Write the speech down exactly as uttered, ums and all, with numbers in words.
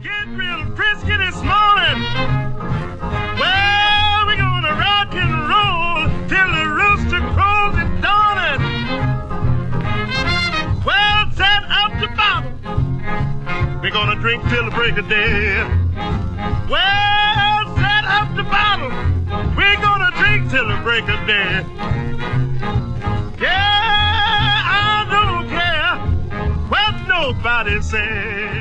Get real frisky this morning. Well, we're gonna rock and roll till the rooster crows at dawning. Well, set up the bottle. We're gonna drink till the break of day. Well, set up the bottle. We're gonna drink till the break of day. Yeah, I don't care what nobody says.